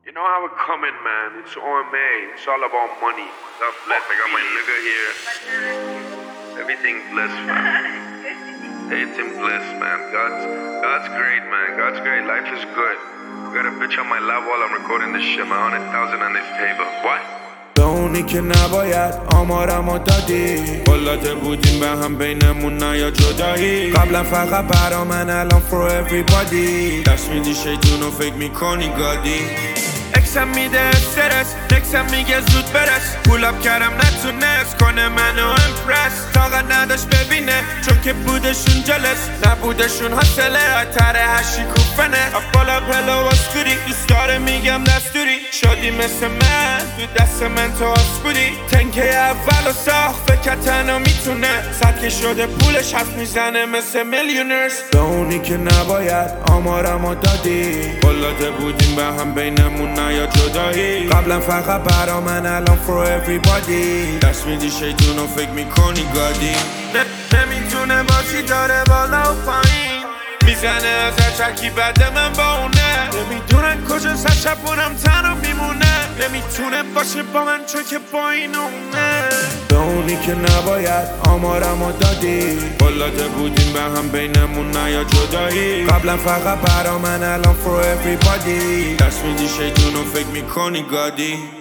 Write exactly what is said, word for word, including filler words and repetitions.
You know how it coming, man. It's O M A. It's all about money. God bless. I got my nigga here. Everything blessed, man. Everything blessed, man. God's God's great, man. God's great. Life is good. I got a bitch on my lap while I'm recording this shit. My hundred thousand on this table. What? به اونی که نباید آمارمو دادی قلاته بودیم به هم بینمون نیا جدایی قبلا فقط برا من الان for everybody دست میدی شیطون و فکر میکنی گادی اکسم میده استرس نکسم میگه زود برس پولاب کردم نتونست کنه منو امپرس طاقت نداشت ببینه چون که بودشون جلس نبودشون حاصله تره هشی کوفنه بالا پلو اسکوری دوست داره میگم دستوری شدی مثل من تو دست من تو آس بودی تنکه اول و ساخت فکر تنها میتونه صد شده پولش حرف میزنه مثل میلیونرز به اونی که نباید آمارمو دادی قلاته بودیم به هم بینمون نیا جدایی قبلا فقط برا من الان for everybody دست میدی شیطون و فکر میکنی گادی نمیتونه باشی داره بالا و پایین میزنه از هرچکی بده من با اونه نمیدونن کجا سرشپونم تنها میمونه نمیتونه باشه با من چون که با این اونه به اونی که نباید آمارمو دادی قلاته بودیم به هم بینمون نیا جدایی قبلا فقط برا من الان for everybody دست میدی شیطون و فکر میکنی گادی